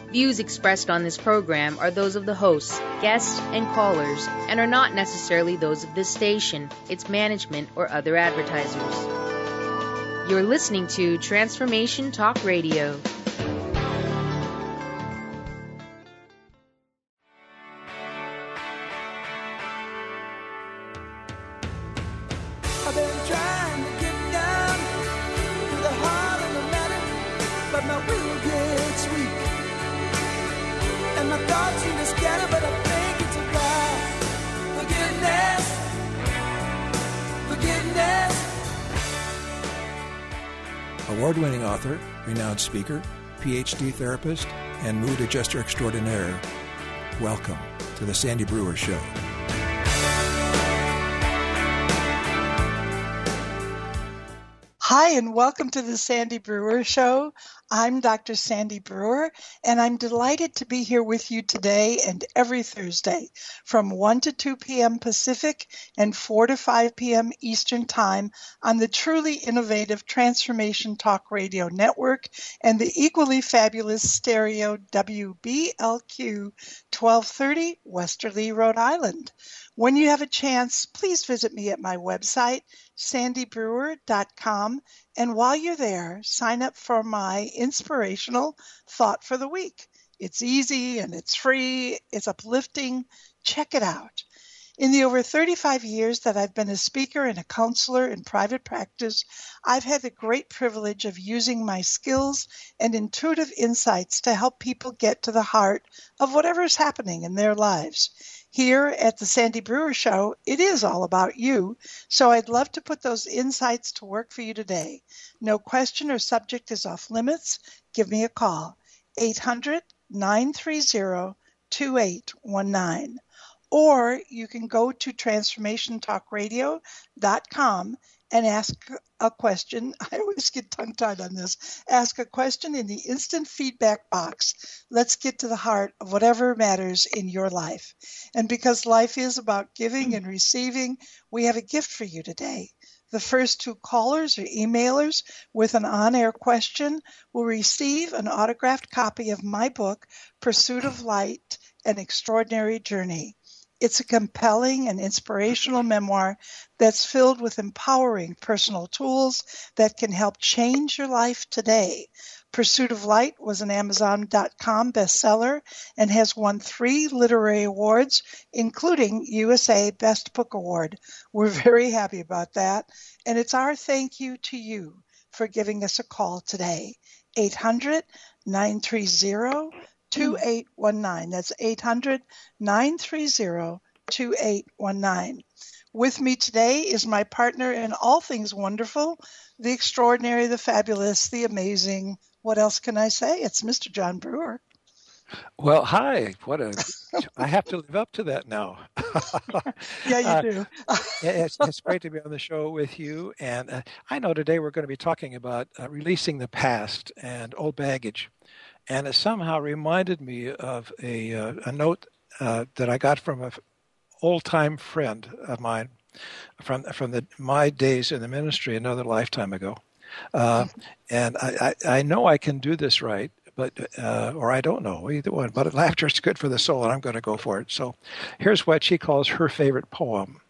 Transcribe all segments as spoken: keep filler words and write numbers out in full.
Views expressed on this program are those of the hosts, guests, and callers, and are not necessarily those of this station, its management, or other advertisers. You're listening to Transformation Talk Radio. I've been trying to get down to the heart of the matter, but my will gets weak. And my thoughts seem to scatter, but I think it's about forgiveness, forgiveness. Award-winning author, renowned speaker, P H D therapist, and mood adjuster extraordinaire. Welcome to the Sandy Brewer Show. Hi, and welcome to the Sandy Brewer Show. I'm Doctor Sandy Brewer, and I'm delighted to be here with you today and every Thursday from one to two p.m. Pacific and four to five p.m. Eastern Time on the truly innovative Transformation Talk Radio Network and the equally fabulous stereo W B L Q twelve thirty, Westerly, Rhode Island. When you have a chance, please visit me at my website, sandy brewer dot com, and while you're there, sign up for my inspirational thought for the week. It's easy and it's free, it's uplifting. Check it out. In the over thirty-five years that I've been a speaker and a counselor in private practice, I've had the great privilege of using my skills and intuitive insights to help people get to the heart of whatever is happening in their lives. Here at the Sandy Brewer Show, it is all about you, so I'd love to put those insights to work for you today. No question or subject is off limits. Give me a call, eight hundred, nine three zero, two eight one nine. Or you can go to transformation talk radio dot com and ask a question. I always get tongue-tied on this. Ask a question in the instant feedback box. Let's get to the heart of whatever matters in your life. And because life is about giving and receiving, we have a gift for you today. The first two callers or emailers with an on-air question will receive an autographed copy of my book, Pursuit of Light, An Extraordinary Journey. It's a compelling and inspirational memoir that's filled with empowering personal tools that can help change your life today. Pursuit of Light was an Amazon dot com bestseller and has won three literary awards, including U S A Best Book Award. We're very happy about that, and it's our thank you to you for giving us a call today. eight hundred, nine three zero, two eight one nine. That's eight hundred, nine three zero, two eight one nine. With me today is my partner in all things wonderful, the extraordinary, the fabulous, the amazing. What else can I say? It's Mister John Brewer. Well, hi. What a! I have to live up to that now. Yeah, you uh, do. it's, it's great to be on the show with you. And uh, I know today we're going to be talking about uh, releasing the past and old baggage. And it somehow reminded me of a, uh, a note uh, that I got from an old-time friend of mine from from the, my days in the ministry another lifetime ago. Uh, and I, I, I know I can do this right, but uh, or I don't know, either one. But laughter is good for the soul, and I'm going to go for it. So here's what she calls her favorite poem.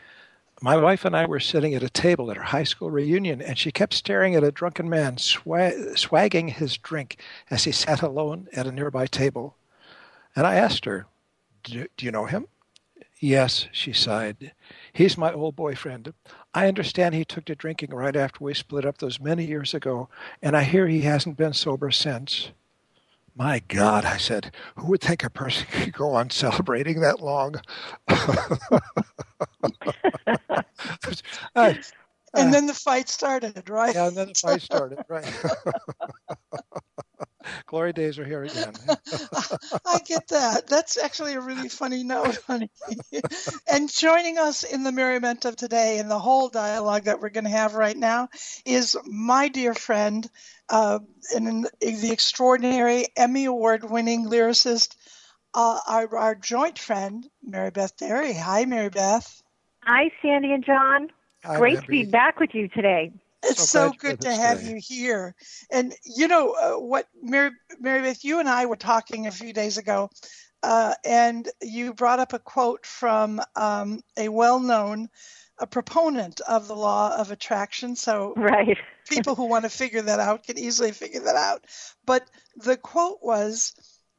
My wife and I were sitting at a table at her high school reunion, and she kept staring at a drunken man swa- swagging his drink as he sat alone at a nearby table. And I asked her, do, do you know him? Yes, she sighed. He's my old boyfriend. I understand he took to drinking right after we split up those many years ago, and I hear he hasn't been sober since. My God, I said, who would think a person could go on celebrating that long? uh, And then the fight started, right? Yeah, and then the fight started, right. Glory days are here again. I get that. That's actually a really funny note, honey. And joining us in the merriment of today and the whole dialogue that we're going to have right now is my dear friend, uh, and the extraordinary Emmy Award-winning lyricist, uh, our, our joint friend, Mary Beth Derry. Hi, Mary Beth. Hi, Sandy and John. Hi, Great Mary. to be back with you today. It's so so glad you're good with to us have today. you here. And you know uh, what, Mary, Mary Beth, you and I were talking a few days ago, uh, and you brought up a quote from um, a well-known a proponent of the law of attraction. So Right. people who want to figure that out can easily figure that out. But the quote was,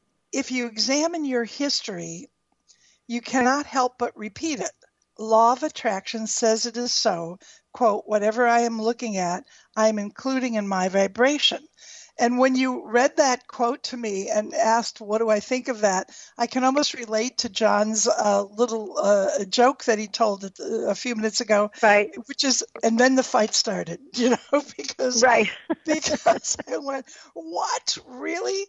if you examine your history, you cannot help but repeat it. Law of attraction says it is so. Quote, whatever I am looking at, I am including in my vibration. And when you read that quote to me and asked, what do I think of that? I can almost relate to John's uh, little uh, joke that he told a few minutes ago, Right. which is, and then the fight started, you know, because, Right. because I went, what, really?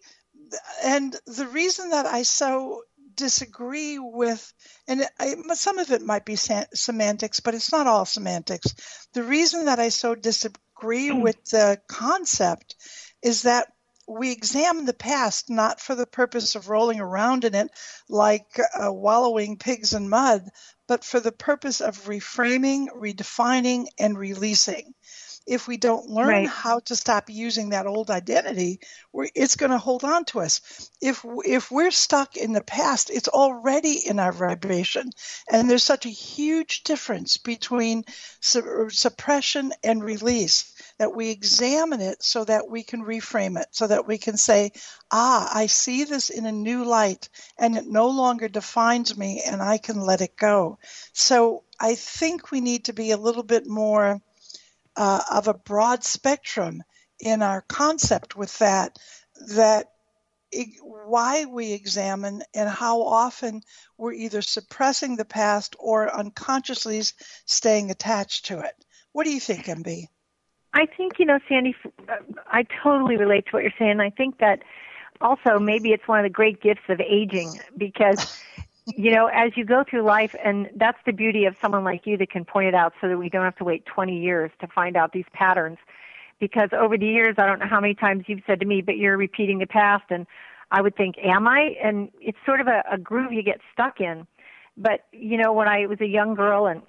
And the reason that I so disagree with, and I, some of it might be san- semantics, but it's not all semantics. The reason that I so disagree with the concept is that we examine the past not for the purpose of rolling around in it like uh, wallowing pigs in mud, but for the purpose of reframing, redefining, and releasing. If we don't learn Right. how to stop using that old identity, we're, it's going to hold on to us. If if we're stuck in the past, it's already in our vibration. And there's such a huge difference between su- suppression and release that we examine it so that we can reframe it, so that we can say, ah, I see this in a new light, and it no longer defines me, and I can let it go. So I think we need to be a little bit more Uh, of a broad spectrum in our concept with that, that it, why we examine and how often we're either suppressing the past or unconsciously staying attached to it. What do you think, M B? I think, you know, Sandy, I totally relate to what you're saying. I think that also maybe it's one of the great gifts of aging because, you know, as you go through life, and that's the beauty of someone like you that can point it out so that we don't have to wait twenty years to find out these patterns. Because over the years, I don't know how many times you've said to me, but you're repeating the past. And I would think, am I? And it's sort of a, a groove you get stuck in. But, you know, when I was a young girl and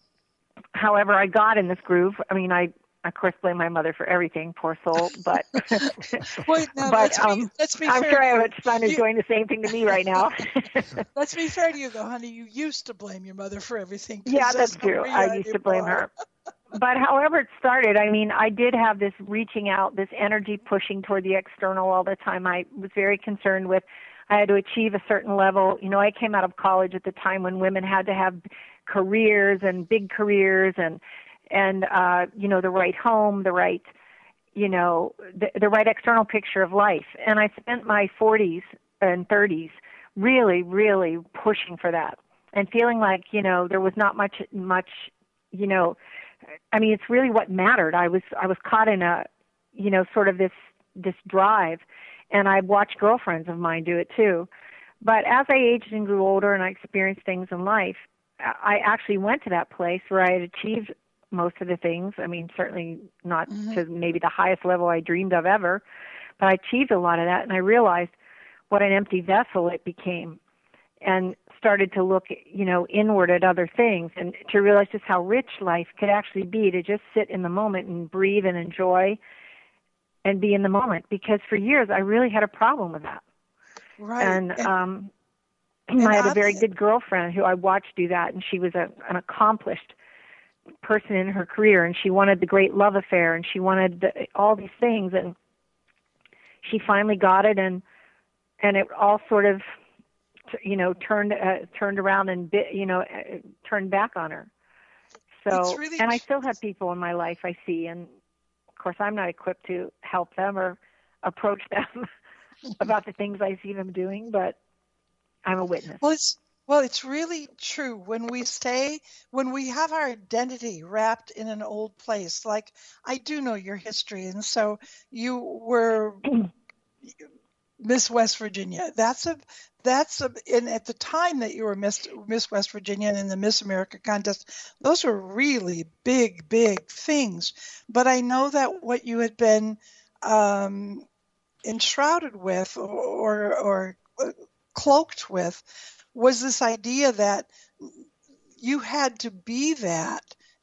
however I got in this groove, I mean, I, of course, blame my mother for everything, poor soul. But, Wait, now, but let's be, um, let's be I'm fair sure to I have you. a son who's You- doing the same thing to me right now. Let's be fair to you, though, honey. You used to blame your mother for everything. 'cause Yeah, that's not true. where I you're at used to blame anymore. her. But however it started, I mean, I did have this reaching out, this energy pushing toward the external all the time. I was very concerned with, I had to achieve a certain level. You know, I came out of college at the time when women had to have careers and big careers and, and uh, you know, the right home, the right, you know, the, the right external picture of life. And I spent my forties and thirties really, really pushing for that and feeling like, you know, there was not much, much, you know, I mean, it's really what mattered. I was I was caught in a, you know, sort of this this drive, and I watched girlfriends of mine do it too. But as I aged and grew older and I experienced things in life, I actually went to that place where I had achieved most of the things. I mean, certainly not Mhm. to maybe the highest level I dreamed of ever, but I achieved a lot of that, and I realized what an empty vessel it became. And started to look, you know, inward at other things and to realize just how rich life could actually be, to just sit in the moment and breathe and enjoy and be in the moment. Because for years I really had a problem with that. Right. And, And- um, and I had a very oddly- good girlfriend who I watched do that, and she was a, an accomplished person in her career, and she wanted the great love affair, and she wanted the, all these things, and she finally got it, and and it all sort of, you know, turned uh, turned around and bit, you know, uh, turned back on her. So, It's really and I tr- still have people in my life I see, and of course I'm not equipped to help them or approach them about the things I see them doing, but I'm a witness. Well, it's well, it's really true. When we stay, when we have our identity wrapped in an old place, like I do know your history, and so you were Miss West Virginia. That's a that's a and at the time that you were Miss Miss West Virginia and in the Miss America contest, those were really big, big things. But I know that what you had been um, enshrouded with or or, or cloaked with was this idea that you had to be that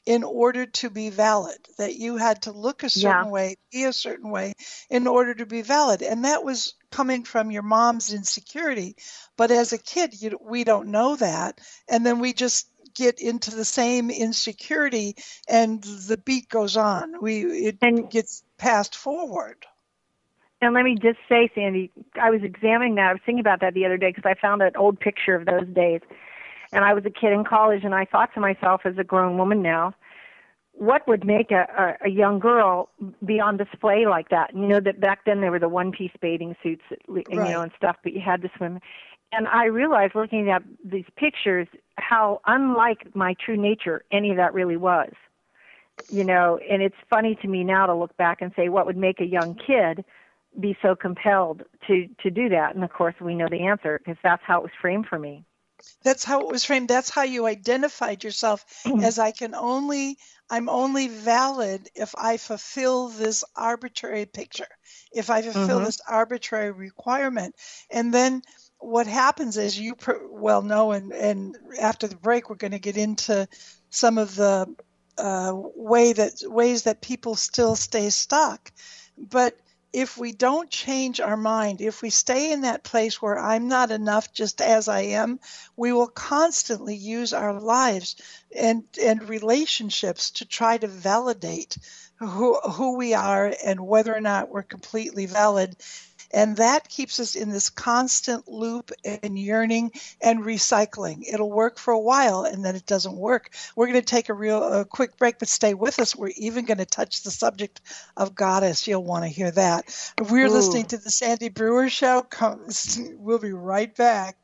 in order to be valid, that you had to look a certain Yeah. way, be a certain way in order to be valid. And that was coming from your mom's insecurity. But as a kid, you, we don't know that. And then we just get into the same insecurity and the beat goes on. We It And- gets passed forward. And let me just say, Sandy, I was examining that. I was thinking about that the other day because I found an old picture of those days. And I was a kid in college, and I thought to myself as a grown woman now, what would make a, a, a young girl be on display like that? You know, that back then there were the one-piece bathing suits, you Right. know, and stuff, but you had to swim. And I realized looking at these pictures how unlike my true nature any of that really was. You know, and it's funny to me now to look back and say what would make a young kid be so compelled to, to do that. And, of course, we know the answer because that's how it was framed for me. That's how it was framed. That's how you identified yourself as I can only, I'm only valid if I fulfill this arbitrary picture, if I fulfill Mhm. this arbitrary requirement. And then what happens is you pr- well know, and, and after the break, we're going to get into some of the uh, way that ways that people still stay stuck. But if we don't change our mind, if we stay in that place where I'm not enough just as I am, we will constantly use our lives and, and relationships to try to validate who, who we are and whether or not we're completely valid. And that keeps us in this constant loop and yearning and recycling. It'll work for a while and then it doesn't work. We're going to take a real a quick break, but stay with us. We're even going to touch the subject of goddess. You'll want to hear that. We're Ooh. listening to the Sandy Brewer Show. Come, we'll be right back.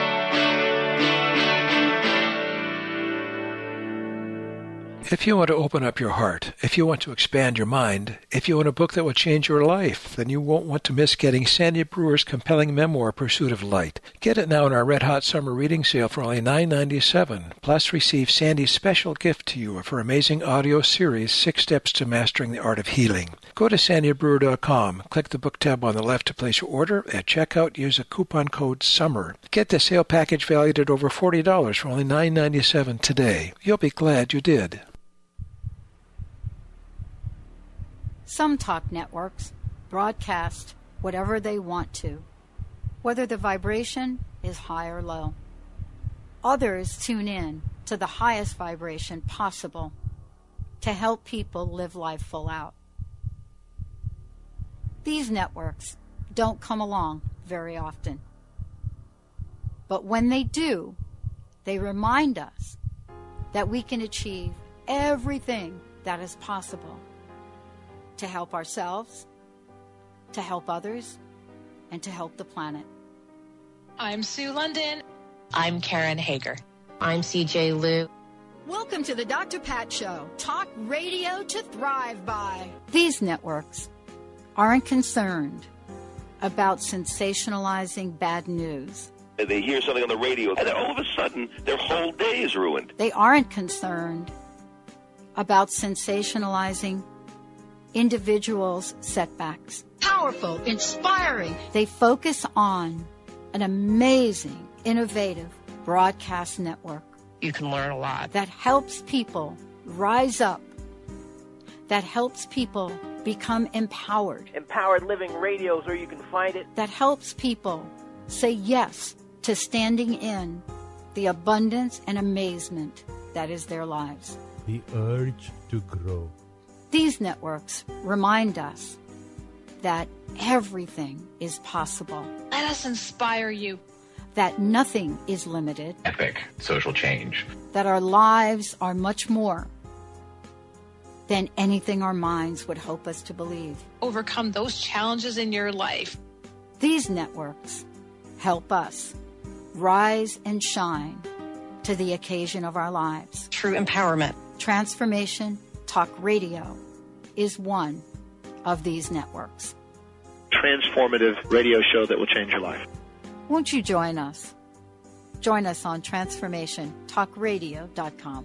If you want to open up your heart, if you want to expand your mind, if you want a book that will change your life, then you won't want to miss getting Sandy Brewer's compelling memoir, Pursuit of Light. Get it now in our Red Hot Summer Reading Sale for only nine dollars and ninety-seven cents. Plus, receive Sandy's special gift to you of her amazing audio series, Six Steps to Mastering the Art of Healing. Go to sandy brewer dot com, click the book tab on the left to place your order. At checkout, use a coupon code SUMMER. Get the sale package valued at over forty dollars for only nine dollars and ninety-seven cents today. You'll be glad you did. Some talk networks broadcast whatever they want to, whether the vibration is high or low. Others tune in to the highest vibration possible to help people live life full out. These networks don't come along very often. But when they do, they remind us that we can achieve everything that is possible to help ourselves, to help others, and to help the planet. I'm Sue London. I'm Karen Hager. I'm C J Liu. Welcome to the Doctor Pat Show, talk radio to thrive by. These networks aren't concerned about sensationalizing bad news. They hear something on the radio, and then all of a sudden, their whole day is ruined. They aren't concerned about sensationalizing individuals' setbacks. Powerful, inspiring. They focus on an amazing, innovative broadcast network You can learn a lot. that helps people rise up, that helps people become empowered, Empowered Living Radio is where you can find it. that helps people say yes to standing in the abundance and amazement that is their lives. The urge to grow. These networks remind us that everything is possible, Let us inspire you. that nothing is limited, Epic social change. that our lives are much more than anything our minds would hope us to believe. Overcome those challenges in your life. These networks help us rise and shine to the occasion of our lives. True empowerment. Transformation Talk Radio is one of these networks. Transformative radio show that will change your life. Won't you join us? Join us on transformation talk radio dot com.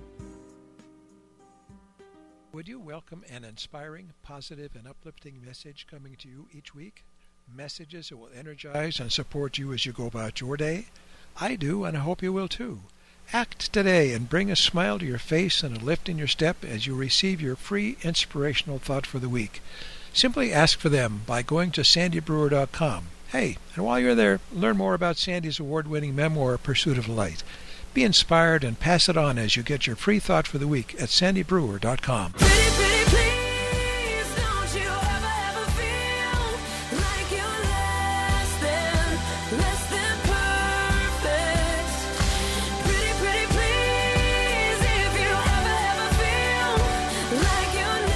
Would you welcome an inspiring, positive, and uplifting message coming to you each week? Messages that will energize and support you as you go about your day? I do, and I hope you will too. Act today and bring a smile to your face and a lift in your step as you receive your free inspirational thought for the week. Simply ask for them by going to sandy brewer dot com. Hey, and while you're there, learn more about Sandy's award-winning memoir, Pursuit of Light. Be inspired and pass it on as you get your free thought for the week at sandy brewer dot com. Pretty, pretty, please, don't you ever, ever feel like you're less than, less than perfect. Pretty, pretty, please, if you ever, ever feel like you're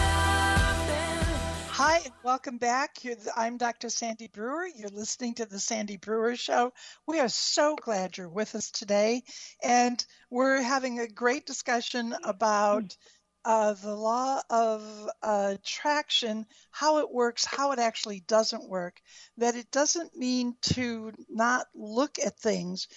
nothing. Hi, and welcome back. You're the, I'm Doctor Sandy Brewer. You're listening to the Sandy Brewer Show. We are so glad you're with us today, and we're having a great discussion about uh, the law of uh, attraction, how it works, how it actually doesn't work, that it doesn't mean to not look at things.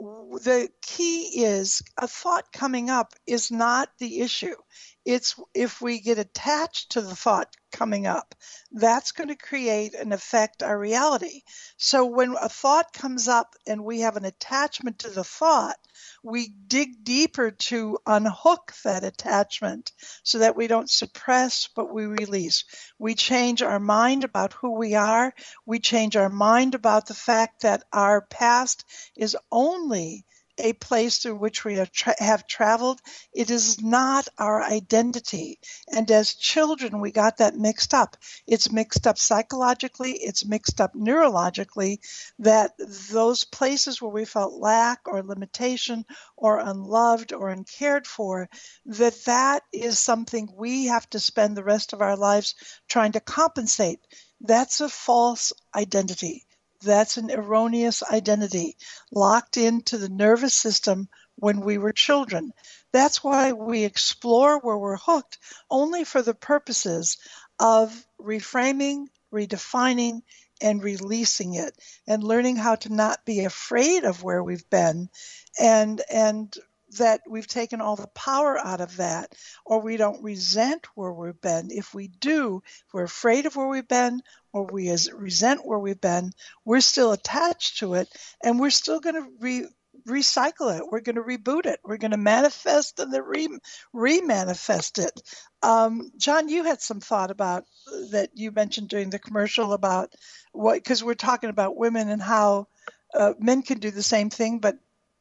The key is a thought coming up is not the issue. It's if we get attached to the thought coming up, that's going to create and affect our reality. So when a thought comes up and we have an attachment to the thought, we dig deeper to unhook that attachment so that we don't suppress, but we release. We change our mind about who we are. We change our mind about the fact that our past is only a place through which we have, tra- have traveled. It is not our identity. And as children, we got that mixed up. It's mixed up psychologically. It's mixed up neurologically, that those places where we felt lack or limitation or unloved or uncared for, that that is something we have to spend the rest of our lives trying to compensate. That's a false identity. That's an erroneous identity locked into the nervous system when we were children. That's why we explore where we're hooked only for the purposes of reframing, redefining, and releasing it, and learning how to not be afraid of where we've been, and and that we've taken all the power out of that, or we don't resent where we've been. If we do, if we're afraid of where we've been, or we resent where we've been, we're still attached to it, and we're still going to re- recycle it. We're going to reboot it. We're going to manifest and then re- re-manifest it. Um, John, you had some thought about that you mentioned during the commercial about what, because we're talking about women and how uh, men can do the same thing, but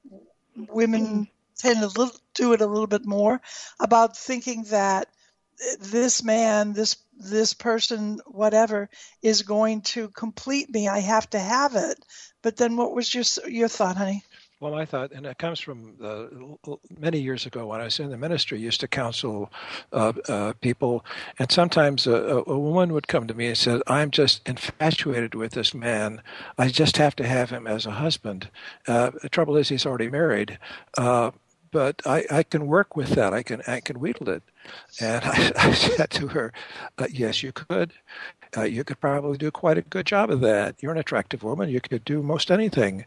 women tend to little, do it a little bit more, about thinking that this man, this this person, whatever, is going to complete me. I have to have it. But then what was your your thought, honey? Well, my thought, and it comes from uh, many years ago when I was in the ministry, I used to counsel uh, uh, people, and sometimes a, a woman would come to me and say, I'm just infatuated with this man. I just have to have him as a husband. Uh, the trouble is he's already married. Uh, But I, I can work with that. I can I can wheedle it. And I, I said to her, uh, yes, you could. Uh, you could probably do quite a good job of that. You're an attractive woman. You could do most anything.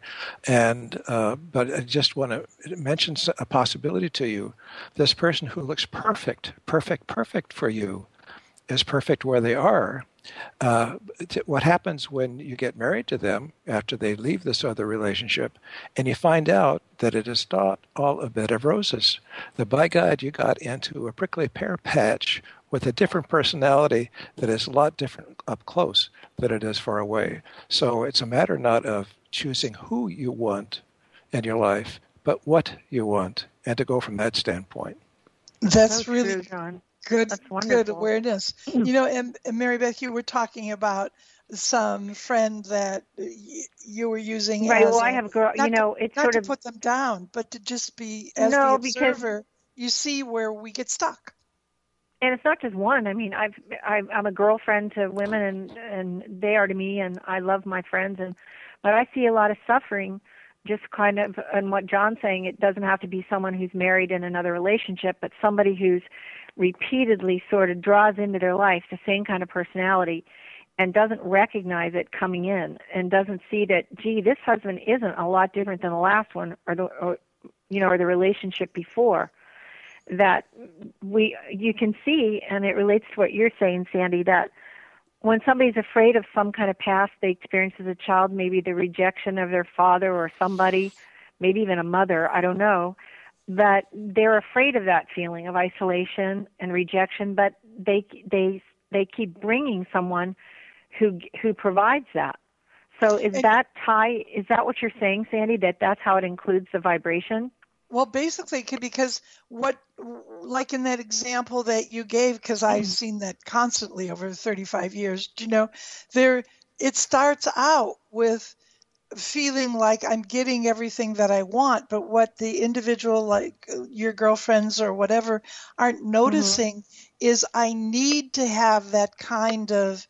And uh, but I just want to mention a possibility to you. This person who looks perfect, perfect, perfect for you is perfect where they are. Uh, what happens when you get married to them after they leave this other relationship and you find out that it is not all a bed of roses, that by God you got into a prickly pear patch with a different personality that is a lot different up close than it is far away. So it's a matter not of choosing who you want in your life, but what you want, and to go from that standpoint. That's so really true, John. Good, That's wonderful. good awareness. You know, and, and Mary Beth, you were talking about some friend that y- you were using right. as Well, a, I have a girl. You know, to, it's not sort to of put them down, but to just be as no, the because observer. You see where we get stuck. And it's not just one. I mean, I've I've I'm a girlfriend to women, and and they are to me, and I love my friends, and but I see a lot of suffering. Just kind of, and what John's saying, it doesn't have to be someone who's married in another relationship, but somebody who's repeatedly sort of draws into their life the same kind of personality and doesn't recognize it coming in and doesn't see that, gee, this husband isn't a lot different than the last one or the, or, you know, or the relationship before. That we, you can see, and it relates to what you're saying, Sandy, that when somebody's afraid of some kind of past they experienced as a child, maybe the rejection of their father or somebody, maybe even a mother, I don't know, that they're afraid of that feeling of isolation and rejection, but they they they keep bringing someone who who provides that. So is And- that tie? Is that what you're saying, Sandy? That that's how it includes the vibration? Well, basically, c- because what, like in that example that you gave, because I've seen that constantly over thirty-five years, you know, there, it starts out with feeling like I'm getting everything that I want, but what the individual, like uh, your girlfriends or whatever, aren't noticing is I need to have that kind of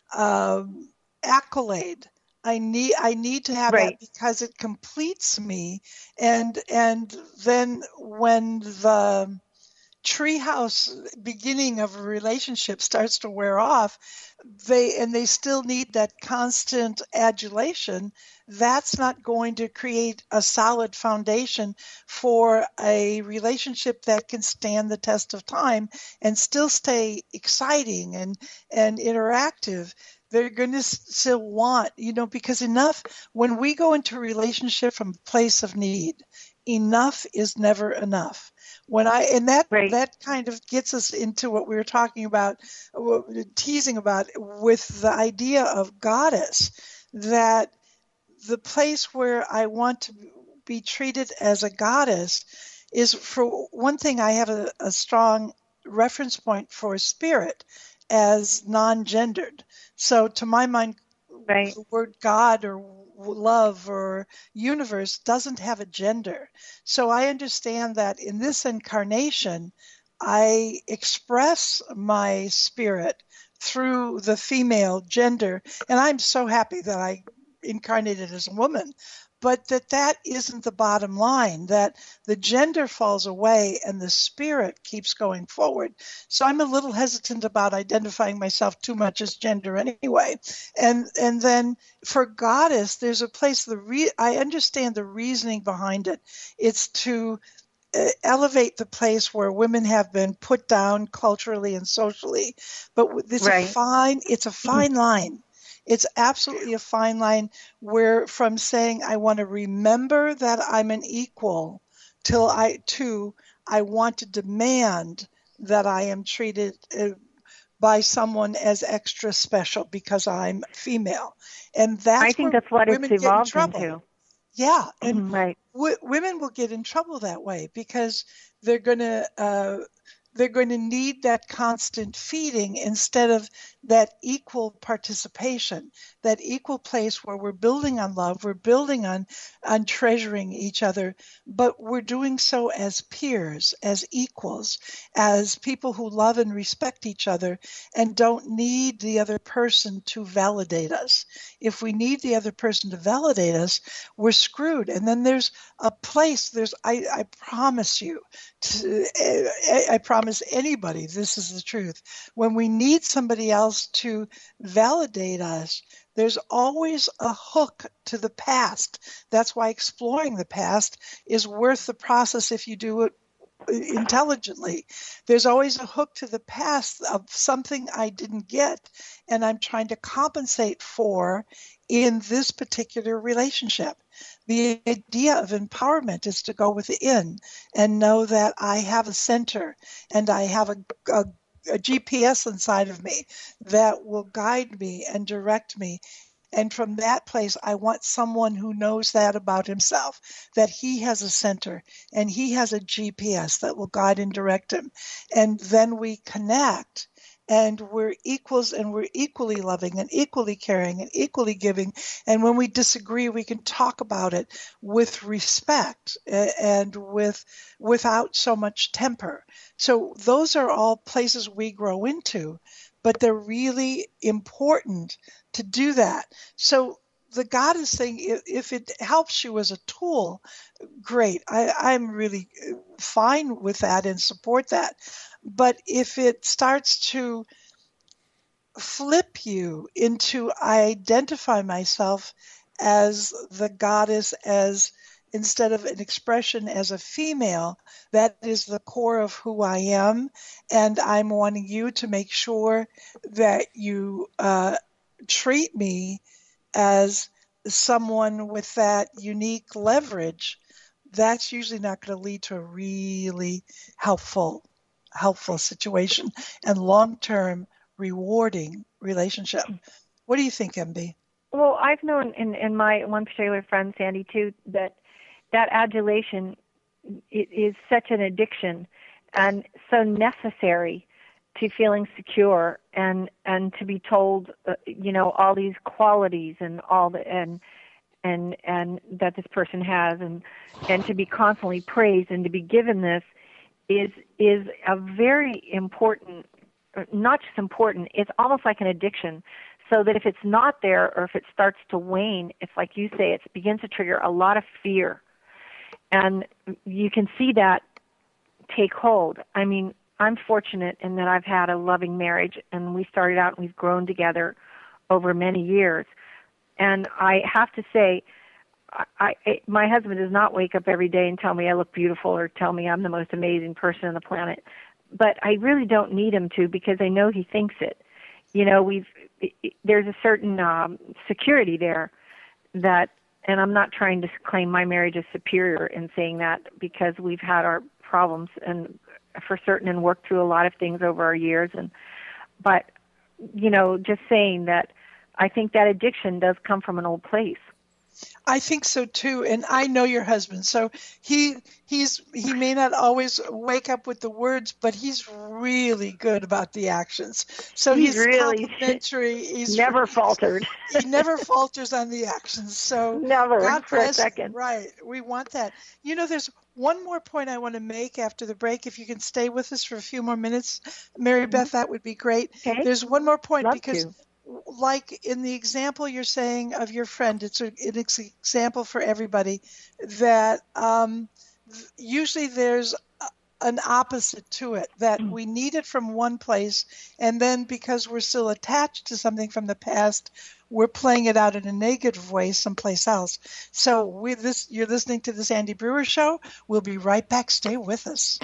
um, accolade. I need I need to have Right. that because it completes me, and and then when the treehouse beginning of a relationship starts to wear off, they and they still need that constant adulation. That's not going to create a solid foundation for a relationship that can stand the test of time and still stay exciting and and interactive. They're going to still want, you know, because enough, when we go into a relationship from a place of need, enough is never enough. When I and that Right. that kind of gets us into what we were talking about, uh, teasing about with the idea of goddess, that the place where I want to be treated as a goddess is, for one thing, I have a, a strong reference point for spirit as non-gendered. So to my mind, Right. the word God or love or universe doesn't have a gender. So I understand that in this incarnation, I express my spirit through the female gender, and I'm so happy that I incarnated as a woman, but that that isn't the bottom line, that the gender falls away and the spirit keeps going forward. So I'm a little hesitant about identifying myself too much as gender anyway. And and then for goddess, there's a place, the re- I understand the reasoning behind it. It's to uh, elevate the place where women have been put down culturally and socially. But it's Right. a fine, it's a fine line. It's absolutely a fine line where from saying I want to remember that I'm an equal till I to I want to demand that I am treated uh, by someone as extra special because I'm female. And that's I think where that's what it's women get in evolved trouble. into. Yeah, and Right. w- women will get in trouble that way because they're going to uh, they're going to need that constant feeding instead of that equal participation, that equal place where we're building on love, we're building on on treasuring each other, but we're doing so as peers, as equals, as people who love and respect each other and don't need the other person to validate us. If we need the other person to validate us, we're screwed. And then there's a place, there's, I, I promise you, to, I, I promise anybody, this is the truth. When we need somebody else to validate us, there's always a hook to the past. That's why exploring the past is worth the process if you do it intelligently. There's always a hook to the past of something I didn't get and I'm trying to compensate for in this particular relationship. The idea of empowerment is to go within and know that I have a center and I have a, a, a G P S inside of me that will guide me and direct me. And from that place, I want someone who knows that about himself, that he has a center and he has a G P S that will guide and direct him. And then we connect and we're equals and we're equally loving and equally caring and equally giving. And when we disagree, we can talk about it with respect and with without so much temper. So those are all places we grow into, but they're really important to do that. So the goddess thing, if it helps you as a tool, great. I, I'm really fine with that and support that. But if it starts to flip you into, I identify myself as the goddess, as instead of an expression as a female, that is the core of who I am, and I'm wanting you to make sure that you uh, treat me as someone with that unique leverage, that's usually not going to lead to a really helpful, helpful situation and long-term rewarding relationship. What do you think, M B? Well, I've known in, in my one particular friend, Sandy, too, that that adulation it is such an addiction and so necessary to feeling secure and, and to be told, uh, you know, all these qualities and all the, and, and, and that this person has and, and to be constantly praised and to be given this is, is a very important, not just important, it's almost like an addiction. So that if it's not there or if it starts to wane, it's like you say, it begins to trigger a lot of fear. And you can see that take hold. I mean, I'm fortunate in that I've had a loving marriage, and we started out and we've grown together over many years. And I have to say, I, I, my husband does not wake up every day and tell me I look beautiful or tell me I'm the most amazing person on the planet. But I really don't need him to, because I know he thinks it. You know, we've there's a certain um, security there that, and I'm not trying to claim my marriage as superior in saying that, because we've had our problems and for certain and worked through a lot of things over our years. And but, you know, just saying that I think that addiction does come from an old place. I think so too, and I know your husband. So he he's he may not always wake up with the words, but he's really good about the actions. So he's, he's really complimentary. He's never faltered. He never falters on the actions. So never God for bless, a second. Right, we want that. You know, there's one more point I want to make after the break. If you can stay with us for a few more minutes, Mary mm-hmm. Beth, that would be great. Okay. There's one more point Love because. To. Like in the example you're saying of your friend, it's a, an example for everybody that um, usually there's a, an opposite to it, that mm. we need it from one place, and then because we're still attached to something from the past, we're playing it out in a negative way someplace else. So we, this, you're listening to the Sandy Brewer Show. We'll be right back. Stay with us.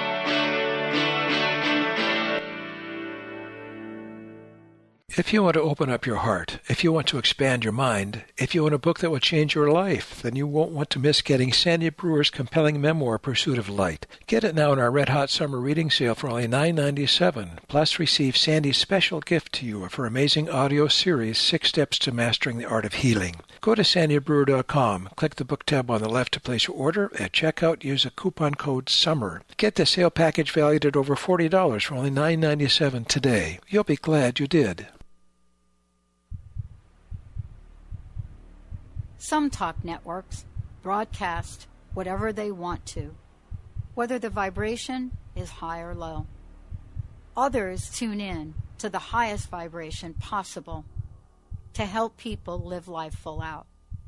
If you want to open up your heart, if you want to expand your mind, if you want a book that will change your life, then you won't want to miss getting Sandy Brewer's compelling memoir, Pursuit of Light. Get it now in our Red Hot Summer Reading Sale for only nine dollars and ninety-seven cents. Plus, receive Sandy's special gift to you of her amazing audio series, Six Steps to Mastering the Art of Healing. Go to sandy brewer dot com, click the book tab on the left to place your order. At checkout, use a coupon code SUMMER. Get the sale package valued at over forty dollars for only nine dollars and ninety-seven cents today. You'll be glad you did. Some talk networks broadcast whatever they want to, whether the vibration is high or low. Others tune in to the highest vibration possible to help people live life full out.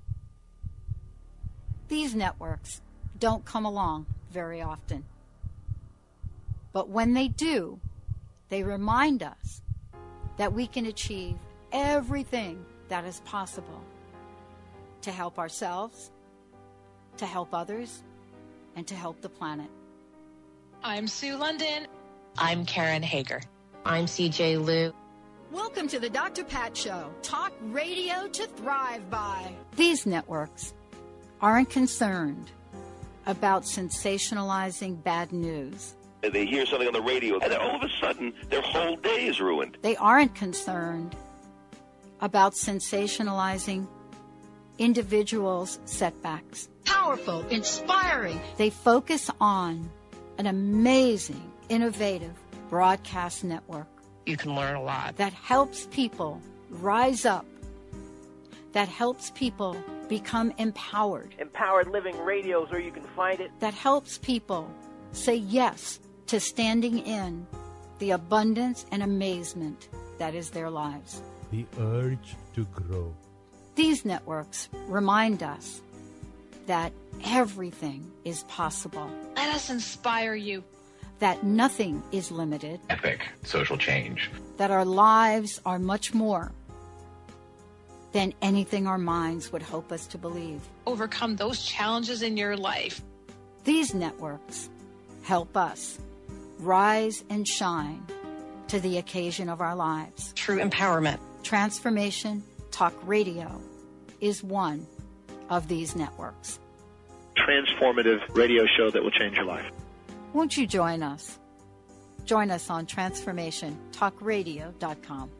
These networks don't come along very often. But when they do, they remind us that we can achieve everything that is possible to help ourselves, to help others, and to help the planet. I'm Sue London. I'm Karen Hager. I'm C J Liu. Welcome to the Doctor Pat Show, talk radio to thrive by. These networks aren't concerned about sensationalizing bad news. They hear something on the radio, and then all of a sudden, their whole day is ruined. They aren't concerned about sensationalizing individuals' setbacks. Powerful, inspiring. They focus on an amazing, innovative broadcast network. You can learn a lot. That helps people rise up. That helps people become empowered. Empowered Living Radio is where you can find it. That helps people say yes to standing in the abundance and amazement that is their lives. The urge to grow. These networks remind us that everything is possible. Let us inspire you. That nothing is limited. Epic social change. That our lives are much more than anything our minds would hope us to believe. Overcome those challenges in your life. These networks help us rise and shine to the occasion of our lives. True empowerment. Transformation Talk Radio is one of these networks. transformative radio show that will change your life. Won't you join us? Join us on transformation talk radio dot com.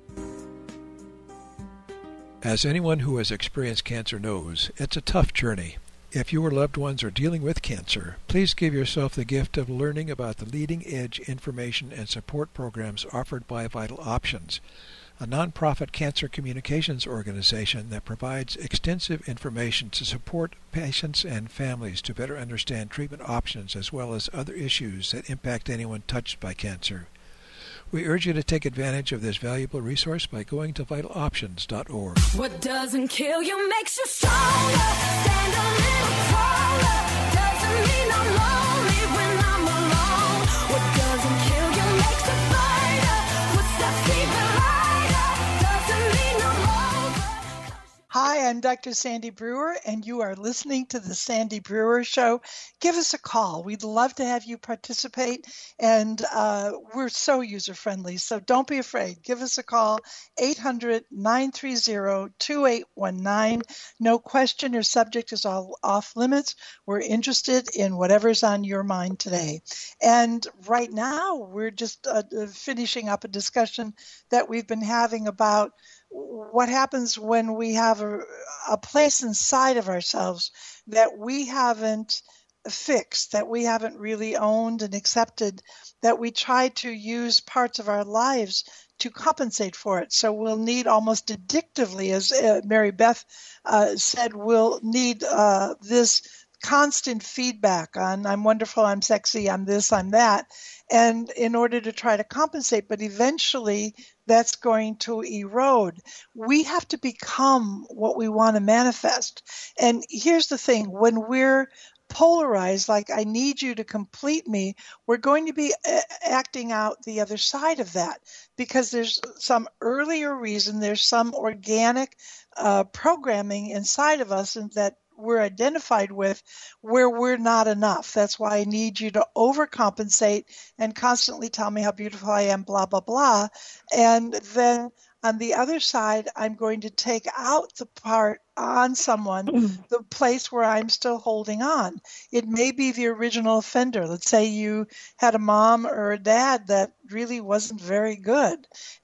As anyone who has experienced cancer knows, it's a tough journey. If you or loved ones are dealing with cancer, please give yourself the gift of learning about the leading-edge information and support programs offered by Vital Options, a nonprofit cancer communications organization that provides extensive information to support patients and families to better understand treatment options as well as other issues that impact anyone touched by cancer. We urge you to take advantage of this valuable resource by going to vital options dot org. What doesn't kill you makes you stronger. Stand a little taller. Doesn't mean I'm lonely when I'm alone. What doesn't kill you makes you fighter. Footsteps even lighter. Doesn't mean I'm over. Hi, I'm Doctor Sandy Brewer, and you are listening to The Sandy Brewer Show. Give us a call. We'd love to have you participate, and uh, we're so user-friendly, so don't be afraid. Give us a call, eight hundred, nine three zero, two eight one nine. No question or subject is all off limits. We're interested in whatever's on your mind today. And right now, we're just uh, finishing up a discussion that we've been having about what happens when we have a, a place inside of ourselves that we haven't fixed, that we haven't really owned and accepted, that we try to use parts of our lives to compensate for it. So we'll need almost addictively, as uh, Mary Beth uh, said, we'll need uh, this constant feedback on I'm wonderful, I'm sexy, I'm this, I'm that, and in order to try to compensate, but eventually that's going to erode. We have to become what we want to manifest. And here's the thing, when we're polarized, like I need you to complete me, we're going to be a- acting out the other side of that because there's some earlier reason, there's some organic uh, programming inside of us and that we're identified with where we're not enough. That's why I need you to overcompensate and constantly tell me how beautiful I am, blah, blah, blah. And then on the other side, I'm going to take out the part on someone, the place where I'm still holding on. It may be the original offender. Let's say you had a mom or a dad that really wasn't very good.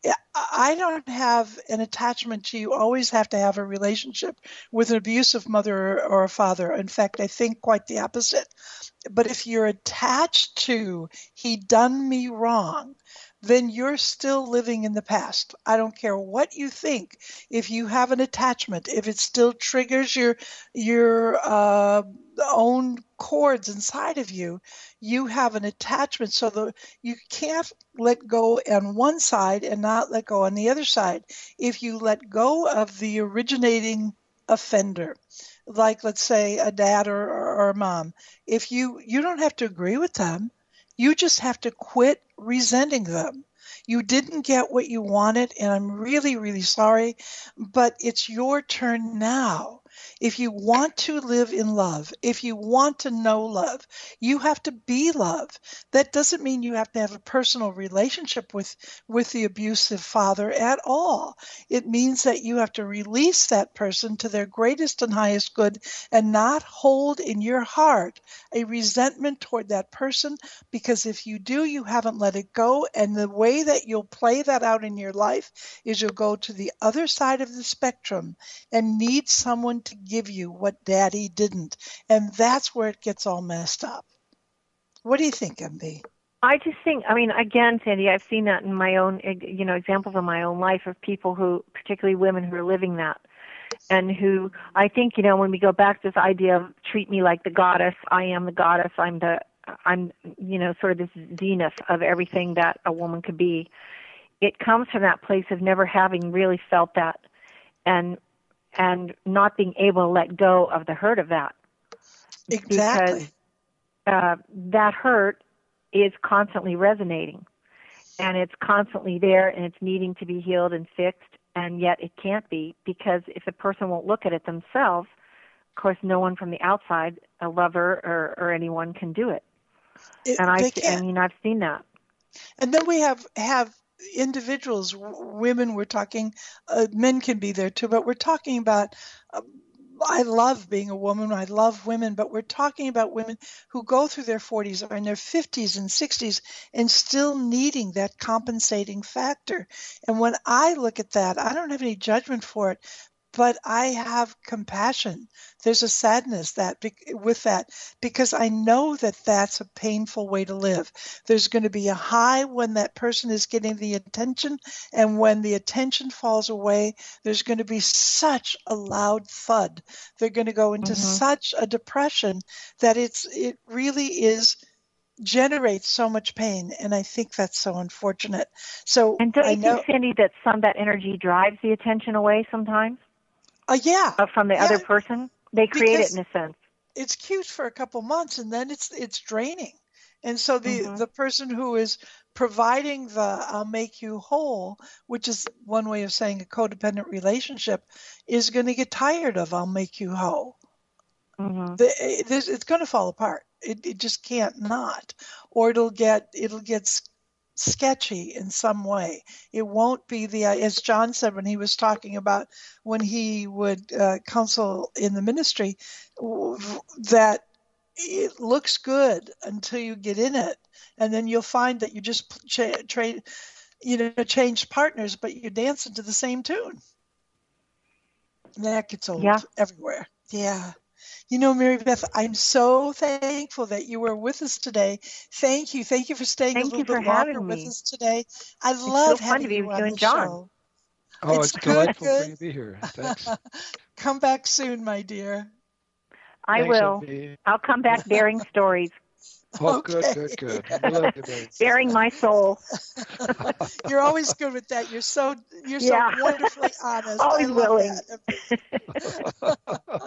I don't have an attachment to you. Always have to have a relationship with an abusive mother or a father. In fact, I think quite the opposite. But if you're attached to, he done me wrong, then you're still living in the past. I don't care what you think. If you have an attachment, if it still triggers your your uh, own chords inside of you, you have an attachment. So the, you can't let go on one side and not let go on the other side. If you let go of the originating offender, like let's say a dad or, or, or a mom, if you, you don't have to agree with them, you just have to quit resenting them. You didn't get what you wanted, and I'm really, really sorry, but it's your turn now. If you want to live in love, if you want to know love, you have to be love. That doesn't mean you have to have a personal relationship with, with the abusive father at all. It means that you have to release that person to their greatest and highest good and not hold in your heart a resentment toward that person, because if you do, you haven't let it go. And the way that you'll play that out in your life is you'll go to the other side of the spectrum and need someone to give you what daddy didn't. And that's where it gets all messed up. What do you think, M B? I just think, I mean, again, Sandy, I've seen that in my own, you know, examples in my own life of people who, particularly women who are living that. And who, I think, you know, when we go back to this idea of treat me like the goddess, I am the goddess, I'm the, I'm, you know, sort of this zenith of everything that a woman could be. It comes from that place of never having really felt that and and not being able to let go of the hurt of that. Exactly. Because uh, that hurt is constantly resonating, and it's constantly there, and it's needing to be healed and fixed, and yet it can't be, because if the person won't look at it themselves, of course, no one from the outside, a lover or, or anyone, can do it. it and I, I mean, I've seen that. And then we have have individuals, w- women. We're talking, uh, men can be there too, but we're talking about uh, I love being a woman. I love women, but we're talking about women who go through their forties or in their fifties and sixties and still needing that compensating factor. And when I look at that, I don't have any judgment for it, but I have compassion. There's a sadness that with that, because I know that that's a painful way to live. There's going to be a high when that person is getting the attention, and when the attention falls away, there's going to be such a loud thud. They're going to go into mm-hmm. such a depression that it's it really is generates so much pain, and I think that's so unfortunate. So and don't I you know, think, Sandy, that some of that energy drives the attention away sometimes? Uh, yeah. Uh, from the yeah. other person? They create because it in a sense. It's cute for a couple months, and then it's it's draining. And so the, mm-hmm. the person who is providing the I'll make you whole, which is one way of saying a codependent relationship, is going to get tired of I'll make you whole. Mm-hmm. The, it, it's going to fall apart. It, it just can't not. Or it'll get it'll get sketchy in some way. It won't be the, as John said when he was talking about when he would uh, counsel in the ministry, that it looks good until you get in it, and then you'll find that you just cha- trade, you know, change partners, but you're dancing to the same tune. And that gets old yeah. everywhere. Yeah. You know, Mary Beth, I'm so thankful that you were with us today. Thank you. Thank you for staying Thank a little you for bit longer having with me. us today. I it's love so having fun to be you with on you the and John. show. Oh, it's, it's good, delightful good. for you to be here. Thanks. Come back soon, my dear. I Thanks, will. Andy. I'll come back bearing stories. Oh, Okay. good, good, good. We love you, babe. Bearing my soul. You're always good with that. You're so you're yeah. so wonderfully honest. Always I love willing. That.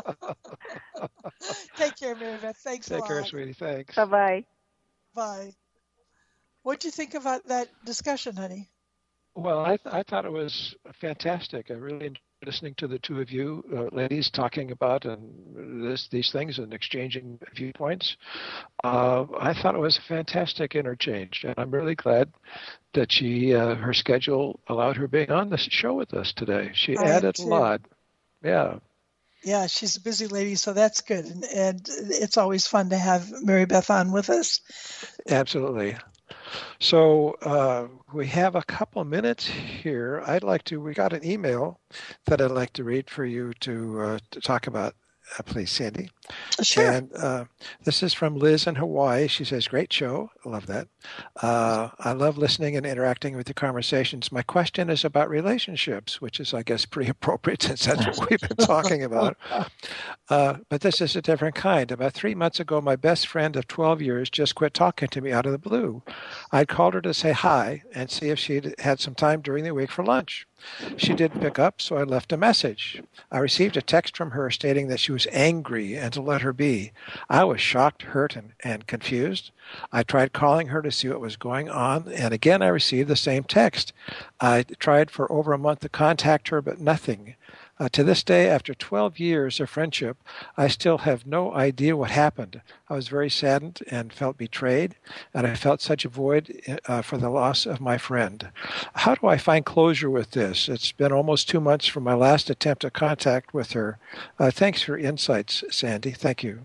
Take care, Mary Beth. Thanks Take a lot. Take care, sweetie. Thanks. Bye-bye. Bye. What'd you think about that discussion, honey? Well, I th- I thought it was fantastic. I really enjoyed listening to the two of you uh, ladies talking about and this these things and exchanging viewpoints. Uh, I thought it was a fantastic interchange, and I'm really glad that she uh, her schedule allowed her being on the show with us today. She I added a lot. Yeah. Yeah, she's a busy lady, so that's good, and, and it's always fun to have Mary Beth on with us. Absolutely. So uh, we have a couple minutes here. I'd like to, we got an email that I'd like to read for you to, uh, to talk about. Uh, please, Sandy. Sure. And uh, this is from Liz in Hawaii. She says, great show. I love that. Uh, I love listening and interacting with the conversations. My question is about relationships, which is, I guess, pretty appropriate since that's what we've been talking about. Uh, but this is a different kind. About three months ago, my best friend of twelve years just quit talking to me out of the blue. I called her to say hi and see if she'd had some time during the week for lunch. She didn't pick up, so I left a message. I received a text from her stating that she was angry and to let her be. I was shocked, hurt, and, and confused. I tried calling her to see what was going on, and again I received the same text. I tried for over a month to contact her, but nothing. Uh, to this day, after twelve years of friendship, I still have no idea what happened. I was very saddened and felt betrayed, and I felt such a void uh, for the loss of my friend. How do I find closure with this? It's been almost two months from my last attempt at contact with her. Uh, thanks for insights, Sandy. Thank you.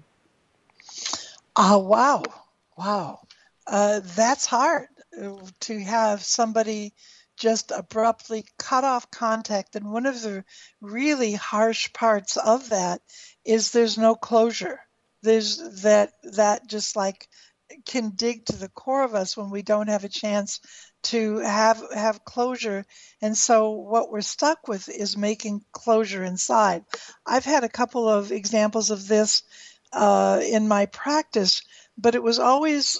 Oh, wow. Wow. Uh, that's hard to have somebody just abruptly cut off contact. And one of the really harsh parts of that is there's no closure. There's that, that just like can dig to the core of us when we don't have a chance to have, have closure. And so what we're stuck with is making closure inside. I've had a couple of examples of this uh, in my practice, but it was always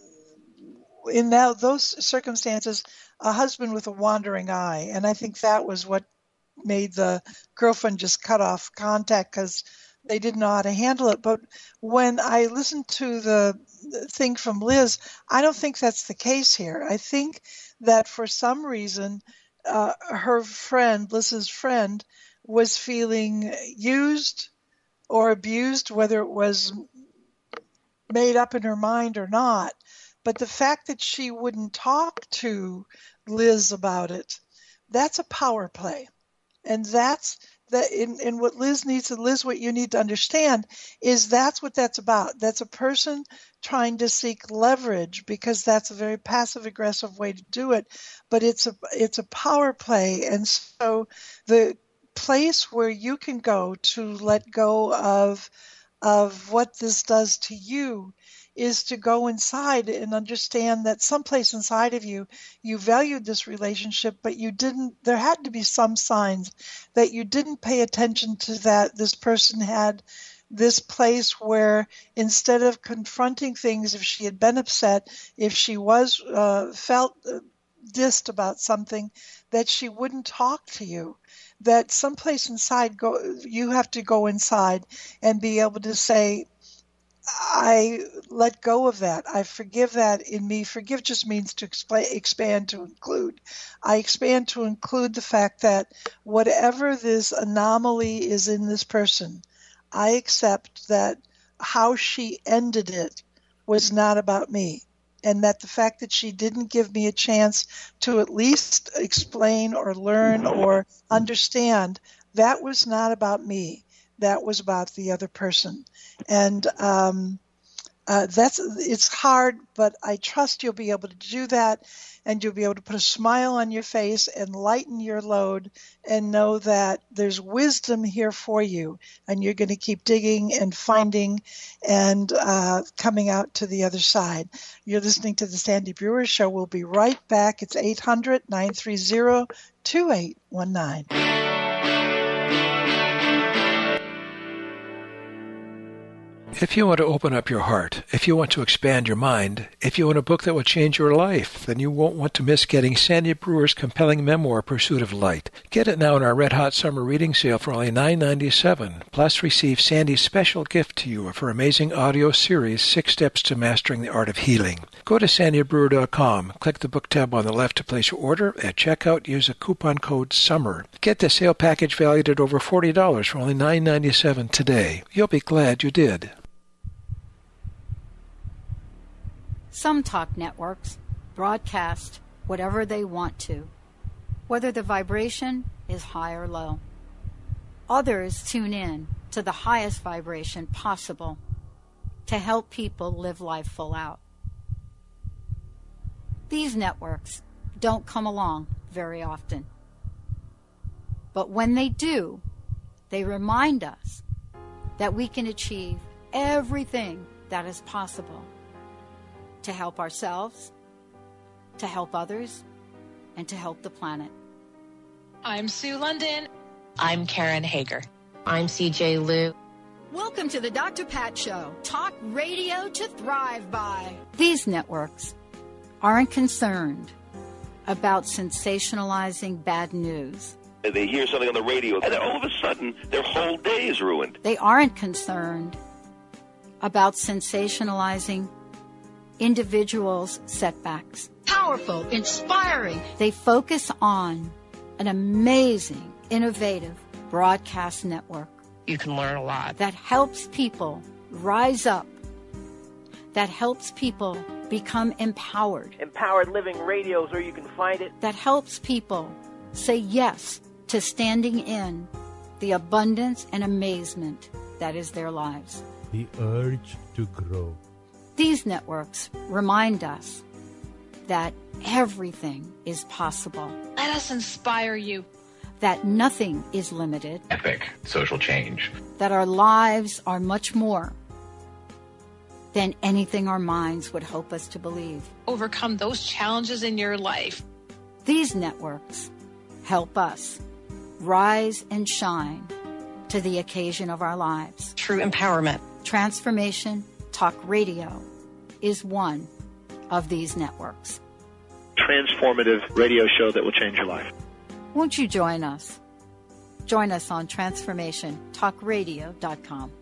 in that, those circumstances, a husband with a wandering eye. And I think that was what made the girlfriend just cut off contact because they didn't know how to handle it. But when I listened to the thing from Liz, I don't think that's the case here. I think that for some reason, uh, her friend, Liz's friend, was feeling used or abused, whether it was made up in her mind or not. But the fact that she wouldn't talk to Liz about it, that's a power play. And that's that in, in what Liz needs, and Liz, what you need to understand is that's what that's about. That's a person trying to seek leverage, because that's a very passive aggressive way to do it. But it's a it's a power play, and so the place where you can go to let go of of what this does to you is to go inside and understand that someplace inside of you, you valued this relationship, but you didn't, there had to be some signs that you didn't pay attention to, that this person had this place where instead of confronting things, if she had been upset, if she was uh, felt uh, dissed about something, that she wouldn't talk to you. That someplace inside, go, you have to go inside and be able to say, I let go of that. I forgive that in me. Forgive just means to expl- expand to include. I expand to include the fact that whatever this anomaly is in this person, I accept that how she ended it was not about me. And that the fact that she didn't give me a chance to at least explain or learn or understand, that was not about me. That was about the other person. And um, uh, that's it's hard, but I trust you'll be able to do that, and you'll be able to put a smile on your face and lighten your load and know that there's wisdom here for you, and you're going to keep digging and finding and uh, coming out to the other side. You're listening to the Sandy Brewer Show. We'll be right back. It's eight hundred, nine three zero, two eight one nine. If you want to open up your heart, if you want to expand your mind, if you want a book that will change your life, then you won't want to miss getting Sandy Brewer's compelling memoir, Pursuit of Light. Get it now in our Red Hot Summer Reading Sale for only nine dollars and ninety-seven cents. Plus, receive Sandy's special gift to you of her amazing audio series, Six Steps to Mastering the Art of Healing. Go to sandy brewer dot com, click the book tab on the left to place your order. At checkout, use a coupon code SUMMER. Get the sale package valued at over forty dollars for only nine dollars and ninety-seven cents today. You'll be glad you did. Some talk networks broadcast whatever they want to, whether the vibration is high or low. Others tune in to the highest vibration possible to help people live life full out. These networks don't come along very often. But when they do, they remind us that we can achieve everything that is possible to help ourselves, to help others, and to help the planet. I'm Sue London. I'm Karen Hager. I'm C J Liu. Welcome to the Doctor Pat Show, talk radio to thrive by. These networks aren't concerned about sensationalizing bad news. They hear something on the radio, and then all of a sudden, their whole day is ruined. They aren't concerned about sensationalizing individuals' setbacks. Powerful, inspiring. They focus on an amazing, innovative broadcast network. You can learn a lot. That helps people rise up, that helps people become empowered. Empowered Living Radio is where you can find it. That helps people say yes to standing in the abundance and amazement that is their lives. The urge to grow. These networks remind us that everything is possible. Let us inspire you. That nothing is limited. Epic social change. That our lives are much more than anything our minds would hope us to believe. Overcome those challenges in your life. These networks help us rise and shine to the occasion of our lives. True empowerment. Transformation Talk Radio is one of these networks. Transformative radio show that will change your life. Won't you join us? Join us on transformation talk radio dot com.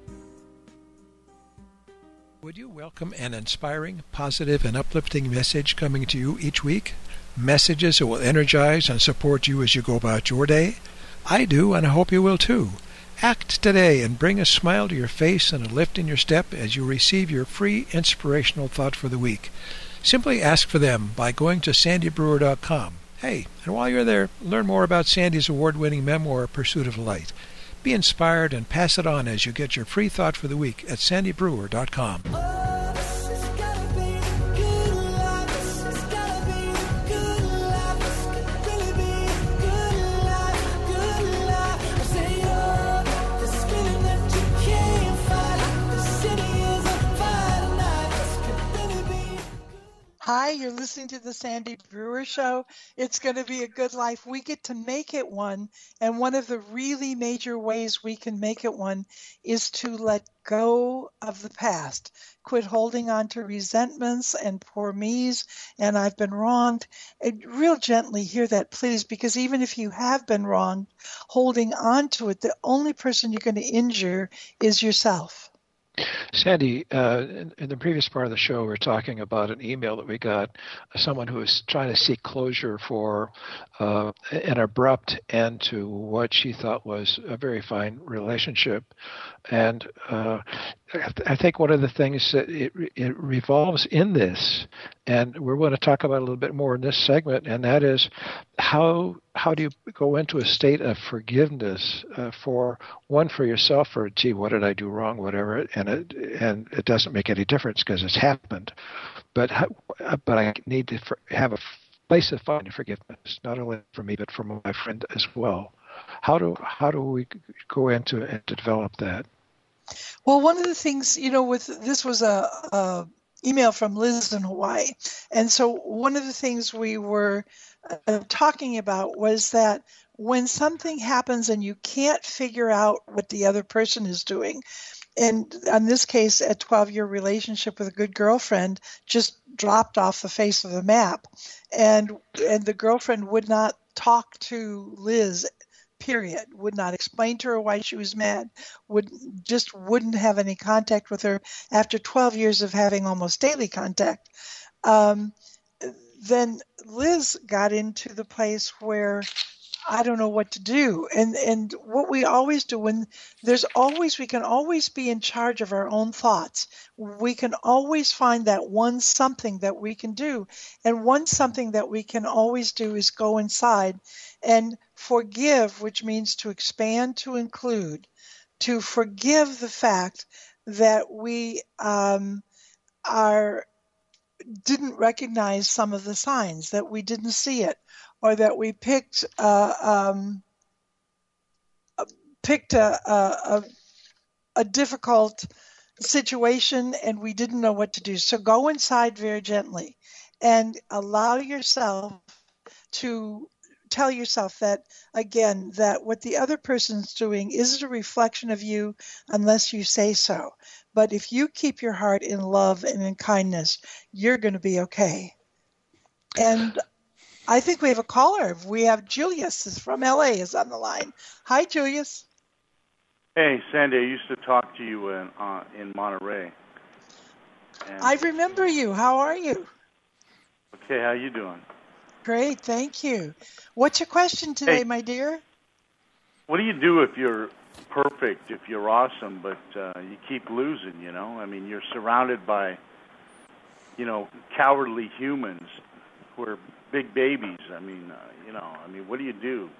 Would you welcome an inspiring, positive, and uplifting message coming to you each week? Messages that will energize and support you as you go about your day? I do, and I hope you will too. Act today and bring a smile to your face and a lift in your step as you receive your free inspirational thought for the week. Simply ask for them by going to sandy brewer dot com. Hey, and while you're there, learn more about Sandy's award-winning memoir, Pursuit of Light. Be inspired and pass it on as you get your free thought for the week at sandy brewer dot com. Hi, you're listening to the Sandy Brewer Show. It's going to be a good life. We get to make it one, and one of the really major ways we can make it one is to let go of the past. Quit holding on to resentments and poor me's, and I've been wronged. And real gently hear that, please, because even if you have been wronged, holding on to it, the only person you're going to injure is yourself. Sandy, uh, in, in the previous part of the show, we were talking about an email that we got, uh, someone who was trying to seek closure for uh, an abrupt end to what she thought was a very fine relationship. And uh, I think one of the things that it, it revolves in this, and we're going to talk about a little bit more in this segment, and that is how how do you go into a state of forgiveness uh, for one, for yourself, for gee, what did I do wrong, whatever, and it and it doesn't make any difference because it's happened, but how, but I need to for, have a place of finding forgiveness, not only for me but for my friend as well. How do how do we go into and to develop that? Well, one of the things, you know, with this was a, a email from Liz in Hawaii, and so one of the things we were uh, talking about was that when something happens and you can't figure out what the other person is doing, and in this case, a twelve-year relationship with a good girlfriend just dropped off the face of the map, and and the girlfriend would not talk to Liz, period, would not explain to her why she was mad, would just wouldn't have any contact with her after twelve years of having almost daily contact. Um, then Liz got into the place where I don't know what to do. And and what we always do when there's always, we can always be in charge of our own thoughts. We can always find that one something that we can do. And one something that we can always do is go inside and forgive, which means to expand, to include, to forgive the fact that we um, are didn't recognize some of the signs, that we didn't see it, or that we picked uh, um, picked a, a, a difficult situation and we didn't know what to do. So go inside very gently and allow yourself to tell yourself that, again, that what the other person's doing isn't a reflection of you unless you say so. But if you keep your heart in love and in kindness, you're going to be okay. And I think we have a caller. We have Julius is from L A is on the line. Hi, Julius. Hey, Sandy. I used to talk to you in uh, in Monterey. And I remember you. How are you? Okay, how you doing? Great, thank you. What's your question today, Hey. my dear? What do you do if you're perfect, if you're awesome, but uh, you keep losing, you know? I mean, you're surrounded by, you know, cowardly humans who are big babies. I mean, uh, you know, I mean, what do you do?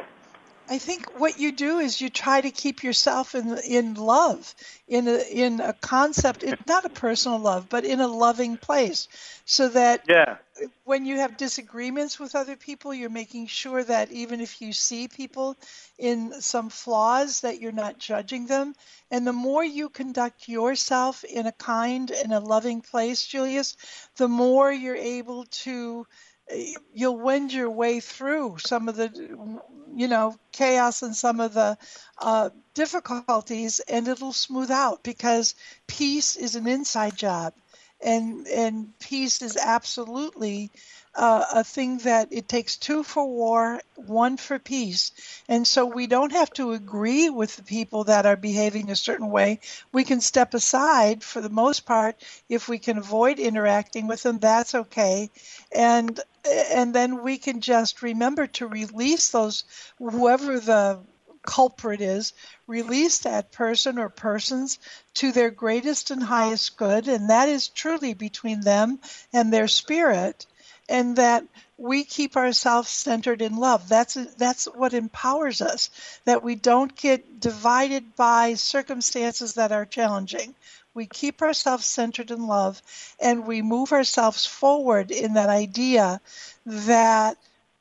I think what you do is you try to keep yourself in in love, in a in a concept, it's not a personal love, but in a loving place, so that Yeah. when you have disagreements with other people, you're making sure that even if you see people in some flaws, that you're not judging them. And the more you conduct yourself in a kind and a loving place, Julius, the more you're able to, you'll wend your way through some of the, you know, chaos and some of the uh, difficulties, and it'll smooth out because peace is an inside job. And and peace is absolutely uh, a thing that it takes two for war, one for peace. And so we don't have to agree with the people that are behaving a certain way. We can step aside for the most part. If we can avoid interacting with them, that's okay. And and then we can just remember to release those, whoever the culprit is, release that person or persons to their greatest and highest good, and that is truly between them and their spirit. and that we keep ourselves centered in love. That's that's what empowers us, that we don't get divided by circumstances that are challenging. We keep ourselves centered in love, and we move ourselves forward in that idea that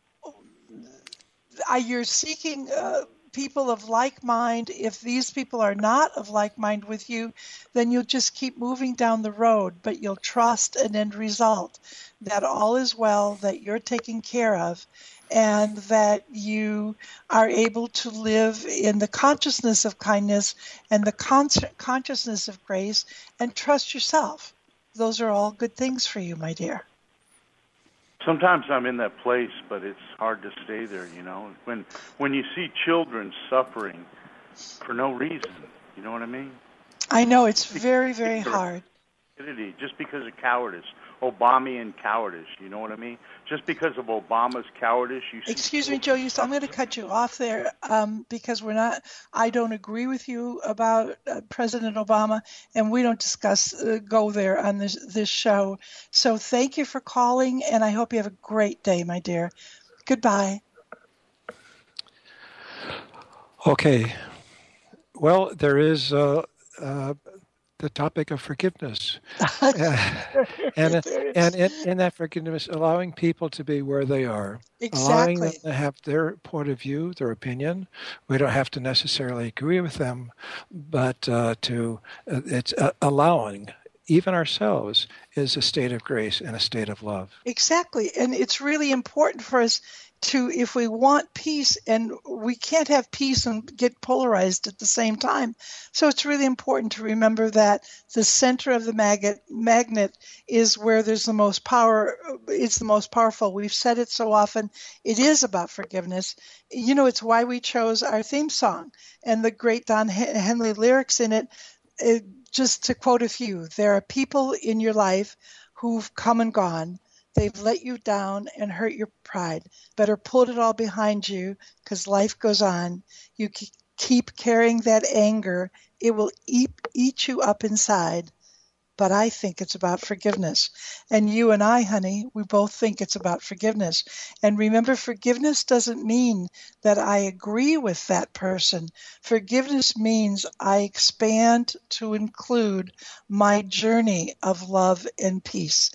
uh, you're seeking uh, people of like mind. If these people are not of like mind with you, then you'll just keep moving down the road, but you'll trust an end result, that all is well, that you're taken care of, and that you are able to live in the consciousness of kindness and the con- consciousness of grace, and trust yourself. Those are all good things for you, my dear. Sometimes I'm in that place, but it's hard to stay there, you know. When when you see children suffering for no reason, you know what I mean? I know, it's very, very hard. Just because of cowardice, Obamian cowardice, you know what I mean? Just because of Obama's cowardice, you see... Excuse me, Joe, I'm going to cut you off there um, because we're not, I don't agree with you about uh, President Obama, and we don't discuss, uh, go there on this, this show. So thank you for calling, and I hope you have a great day, my dear. Goodbye. Okay. Well, there is... Uh, uh, the topic of forgiveness, uh, and and in, in that forgiveness, allowing people to be where they are, exactly. allowing them to have their point of view, their opinion. We don't have to necessarily agree with them, but uh, to uh, it's uh, allowing even ourselves is a state of grace and a state of love. Exactly, and it's really important for us to, if we want peace, and we can't have peace and get polarized at the same time. So it's really important to remember that the center of the magnet, magnet is where there's the most power. It's the most powerful. We've said it so often. It is about forgiveness. You know, it's why we chose our theme song and the great Don Henley lyrics in it. It just to quote a few, there are people in your life who've come and gone. They've let you down and hurt your pride. Better put it all behind you, because life goes on. You keep carrying that anger. It will eat, eat you up inside. But I think it's about forgiveness. And you and I, honey, we both think it's about forgiveness. And remember, forgiveness doesn't mean that I agree with that person. Forgiveness means I expand to include my journey of love and peace.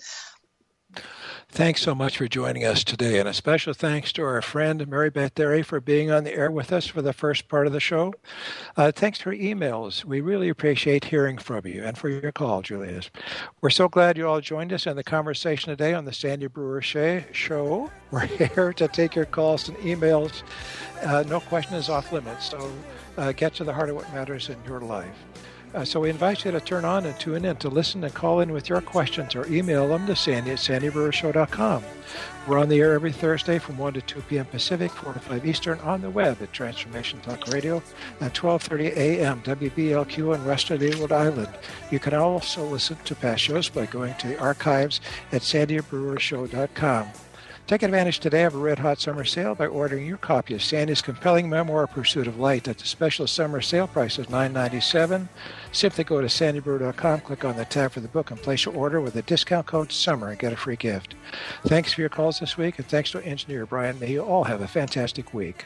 Thanks so much for joining us today, and a special thanks to our friend Mary Beth Derry for being on the air with us for the first part of the show. Uh, thanks for emails. We really appreciate hearing from you, and for your call, Julius. We're so glad you all joined us in the conversation today on the Sandy Brewer Show. We're here to take your calls and emails. Uh, no question is off limits, so uh, get to the heart of what matters in your life. Uh, so we invite you to turn on and tune in to listen and call in with your questions, or email them to Sandy at sandy brewer show dot com. We're on the air every Thursday from one to two p.m. Pacific, four to five Eastern, on the web at Transformation Talk Radio at twelve thirty a.m. W B L Q in Westerly, Rhode Island. You can also listen to past shows by going to the archives at sandy brewer show dot com. Take advantage today of a red-hot summer sale by ordering your copy of Sandy's compelling memoir, Pursuit of Light, at the special summer sale price of nine dollars and ninety-seven cents. Simply go to sandy brewer dot com, click on the tab for the book, and place your order with the discount code SUMMER and get a free gift. Thanks for your calls this week, and thanks to engineer Brian. May you all have a fantastic week.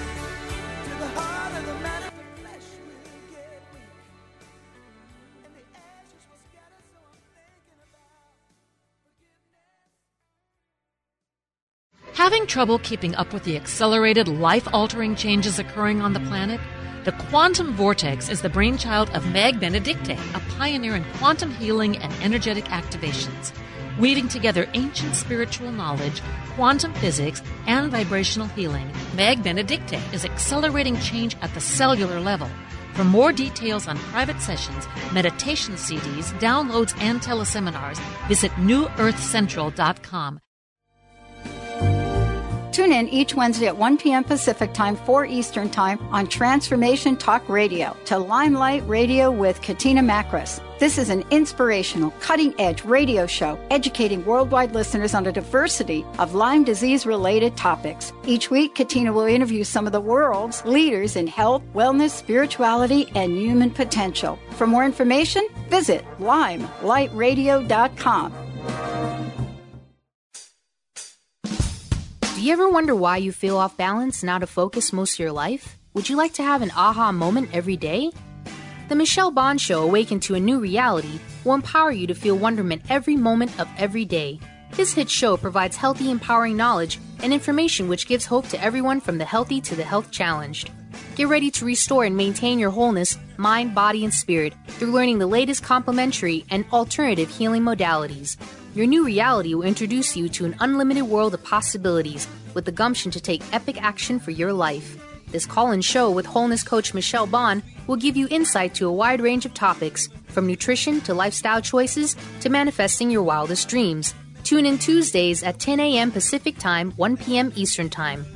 Having trouble keeping up with the accelerated, life-altering changes occurring on the planet? The Quantum Vortex is the brainchild of Meg Benedicte, a pioneer in quantum healing and energetic activations. Weaving together ancient spiritual knowledge, quantum physics, and vibrational healing, Meg Benedicte is accelerating change at the cellular level. For more details on private sessions, meditation C Ds, downloads, and teleseminars, visit new earth central dot com. Tune in each Wednesday at one p.m. Pacific Time, four Eastern Time on Transformation Talk Radio to Limelight Radio with Katina Makris. This is an inspirational, cutting-edge radio show educating worldwide listeners on a diversity of Lyme disease-related topics. Each week, Katina will interview some of the world's leaders in health, wellness, spirituality, and human potential. For more information, visit limelight radio dot com. Do you ever wonder why you feel off balance and out of focus most of your life? Would you like to have an aha moment every day? The Michelle Bond Show, Awaken to a New Reality, will empower you to feel wonderment every moment of every day. This hit show provides healthy, empowering knowledge and information which gives hope to everyone from the healthy to the health challenged. Get ready to restore and maintain your wholeness, mind, body, and spirit through learning the latest complementary and alternative healing modalities. Your new reality will introduce you to an unlimited world of possibilities with the gumption to take epic action for your life. This call-in show with wholeness coach Michelle Bond will give you insight to a wide range of topics, from nutrition to lifestyle choices to manifesting your wildest dreams. Tune in Tuesdays at ten a.m. Pacific Time, one p.m. Eastern Time.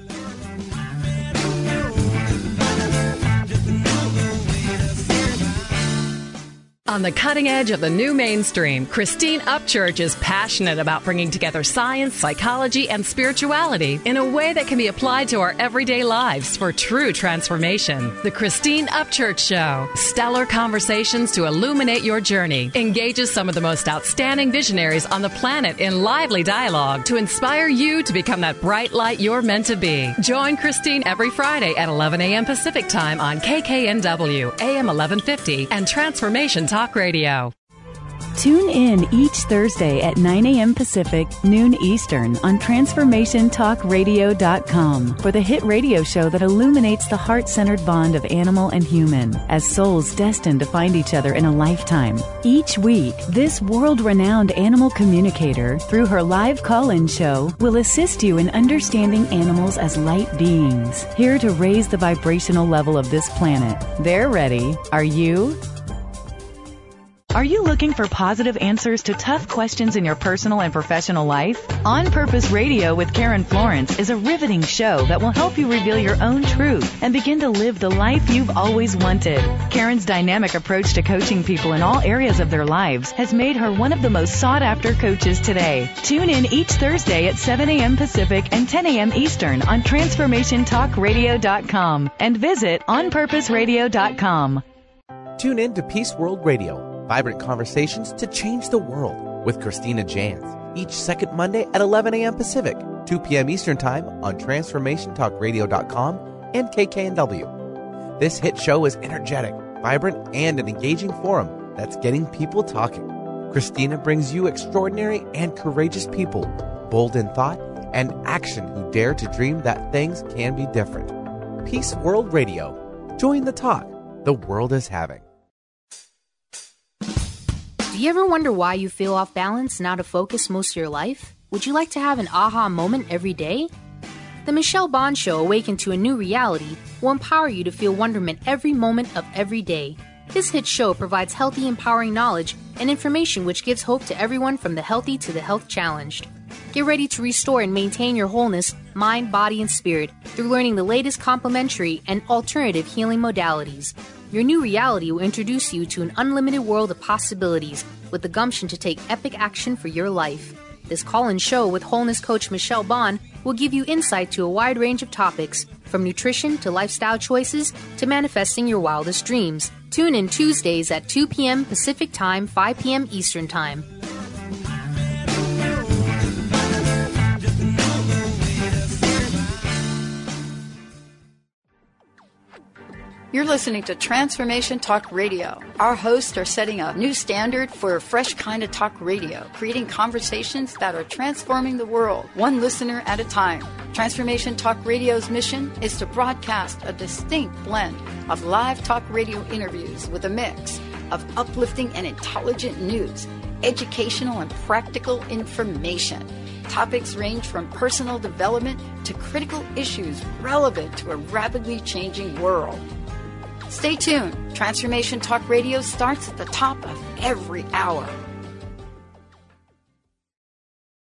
On the cutting edge of the new mainstream, Christine Upchurch is passionate about bringing together science, psychology, and spirituality in a way that can be applied to our everyday lives for true transformation. The Christine Upchurch Show, stellar conversations to illuminate your journey, engages some of the most outstanding visionaries on the planet in lively dialogue to inspire you to become that bright light you're meant to be. Join Christine every Friday at eleven a.m. Pacific Time on K K N W, A M eleven fifty, and Transformation Talk Radio. Tune in each Thursday at nine a.m. Pacific, noon Eastern on transformation talk radio dot com for the hit radio show that illuminates the heart-centered bond of animal and human as souls destined to find each other in a lifetime. Each week, this world-renowned animal communicator, through her live call-in show, will assist you in understanding animals as light beings, here to raise the vibrational level of this planet. They're ready. Are you? Are you looking for positive answers to tough questions in your personal and professional life? On Purpose Radio with Karen Florence is a riveting show that will help you reveal your own truth and begin to live the life you've always wanted. Karen's dynamic approach to coaching people in all areas of their lives has made her one of the most sought-after coaches today. Tune in each Thursday at seven a.m. Pacific and ten a.m. Eastern on transformation talk radio dot com and visit on purpose radio dot com. Tune in to Peace World Radio. Vibrant conversations to change the world with Christina Jantz each second Monday at eleven a.m. Pacific, two p.m. Eastern Time on transformation talk radio dot com and K K N W. This hit show is energetic, vibrant, and an engaging forum that's getting people talking. Christina brings you extraordinary and courageous people, bold in thought and action, who dare to dream that things can be different. Peace World Radio. Join the talk the world is having. Do you ever wonder why you feel off balance and out of focus most of your life? Would you like to have an aha moment every day? The Michelle Bond Show, Awaken to a New Reality, will empower you to feel wonderment every moment of every day. This hit show provides healthy, empowering knowledge and information which gives hope to everyone from the healthy to the health challenged. Get ready to restore and maintain your wholeness, mind, body, and spirit through learning the latest complementary and alternative healing modalities. Your new reality will introduce you to an unlimited world of possibilities with the gumption to take epic action for your life. This call-in show with wholeness coach Michelle Bond will give you insight to a wide range of topics, from nutrition to lifestyle choices to manifesting your wildest dreams. Tune in Tuesdays at two p.m. Pacific Time, five p.m. Eastern Time. You're listening to Transformation Talk Radio. Our hosts are setting a new standard for a fresh kind of talk radio, creating conversations that are transforming the world, one listener at a time. Transformation Talk Radio's mission is to broadcast a distinct blend of live talk radio interviews with a mix of uplifting and intelligent news, educational and practical information. Topics range from personal development to critical issues relevant to a rapidly changing world. Stay tuned. Transformation Talk Radio starts at the top of every hour.